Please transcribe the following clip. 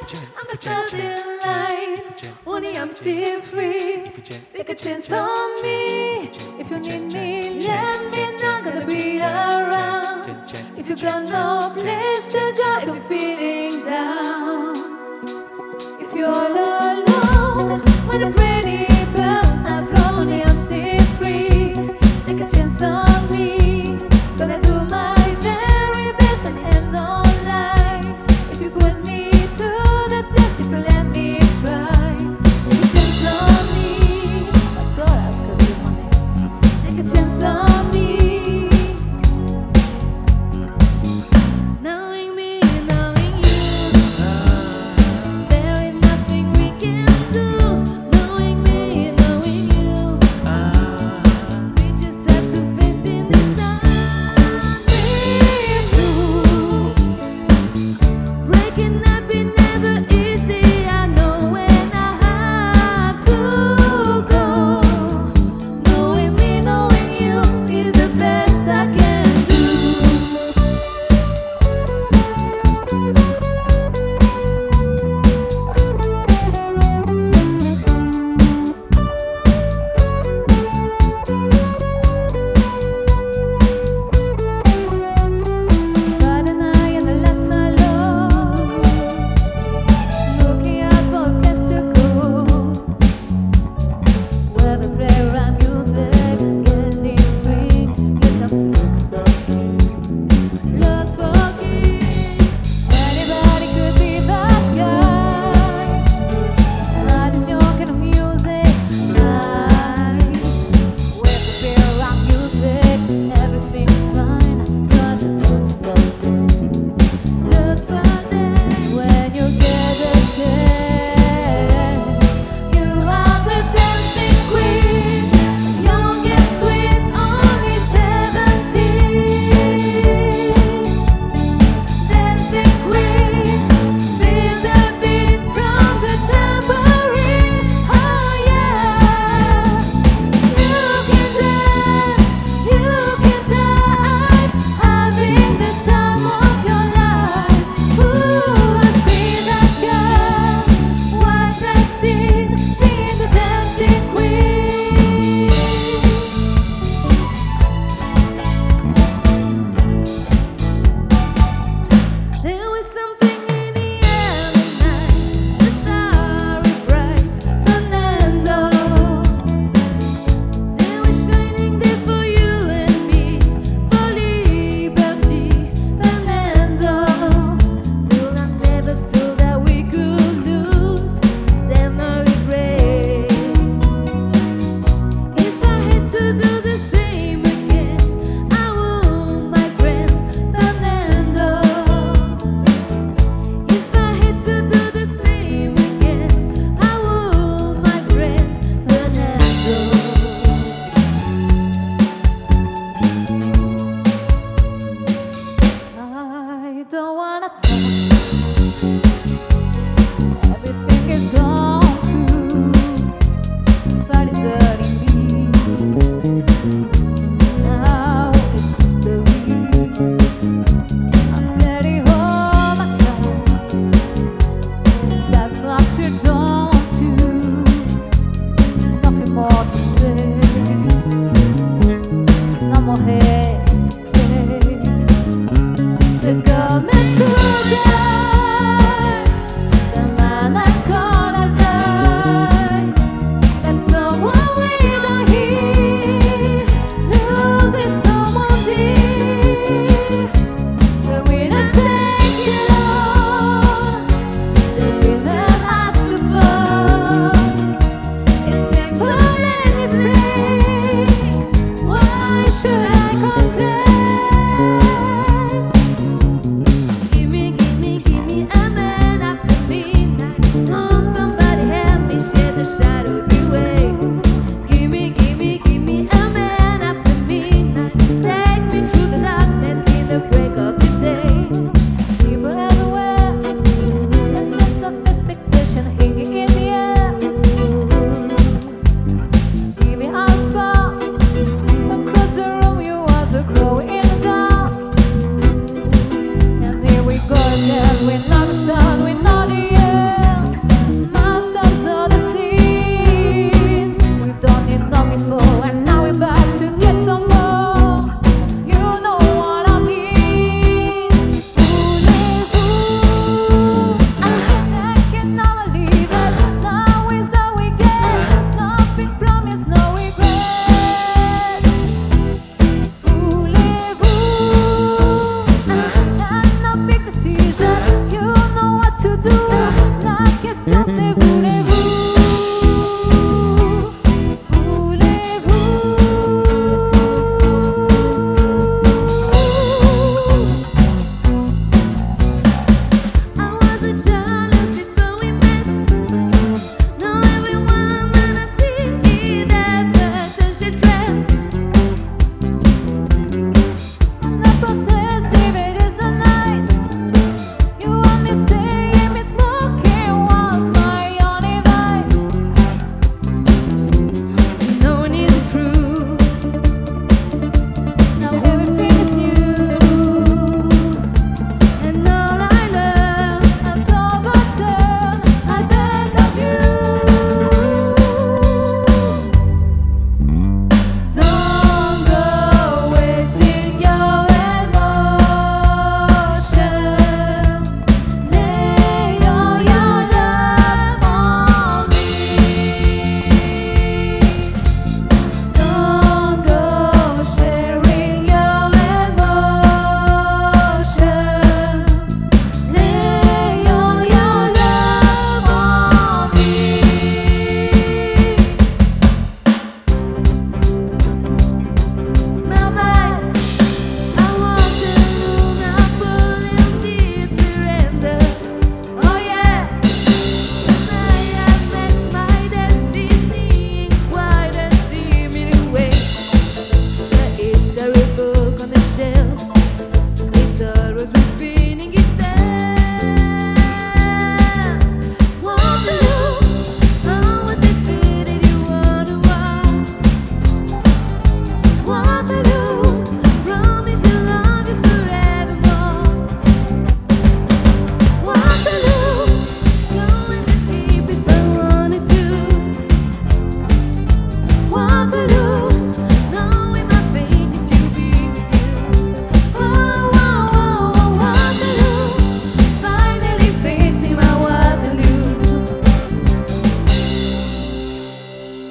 I'm the floating light. Only I'm still free. Take a chance on me. If you need me, let me know. Gonna be around. If you got no place to go, if you're feeling down, if you're all alone, when the pretty birds are flown, I'm still free. Take a chance on me. Gonna do my very best and end on life. If you put me to the test, if you let me try, take a chance on me. That's all I ask of you, honey. Take a chance on me. Knowing me, knowing you. do